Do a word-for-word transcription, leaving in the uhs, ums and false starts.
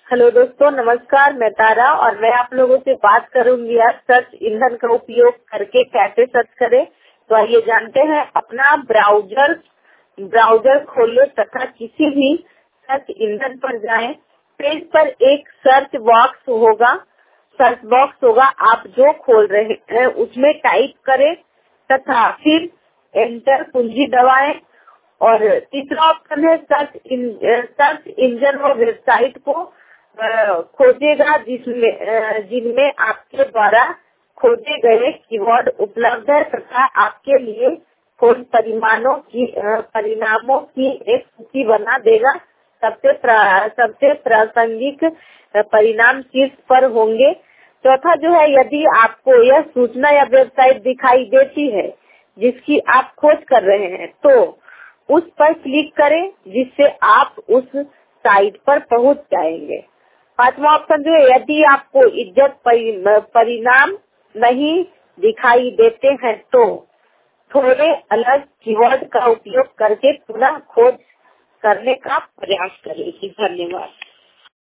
Hello दोस्तों, नमस्कार। मैं तारा और मैं आप लोगों से बात करूंगी आज सर्च इंजन का उपयोग करके कैसे सर्च करें। तो आइए जानते हैं। अपना ब्राउजर ब्राउजर खोले तथा किसी भी सर्च इंजन पर जाएं। पेज पर एक सर्च बॉक्स होगा सर्च बॉक्स होगा आप जो खोल रहे हैं उसमें टाइप करें तथा फिर एंटर कुंजी दबाएं। और तीसरा ऑप्शन है सर्च इन, सर्च इंजन और वेबसाइट को अ, खोजेगा जिसमें अ, जिनमें आपके द्वारा खोजे गए कीवर्ड उपलब्ध है तथा आपके लिए खोज परिमाणों की अ, परिणामों की एक सूची बना देगा। सबसे प्रा, सबसे प्रासंगिक अ, परिणाम शीर्ष पर होंगे। चौथा जो है, यदि आपको यह सूचना या वेबसाइट दिखाई देती है जिसकी आप खोज कर रहे हैं तो उस पर क्लिक करें जिससे आप उस साइट पर पहुंच जाएंगे। पांचवा ऑप्शन जो है, यदि आपको इज्जत परि, परिणाम नहीं दिखाई देते हैं तो थोड़े अलग कीवर्ड का उपयोग करके पुनः खोज करने का प्रयास करें। धन्यवाद।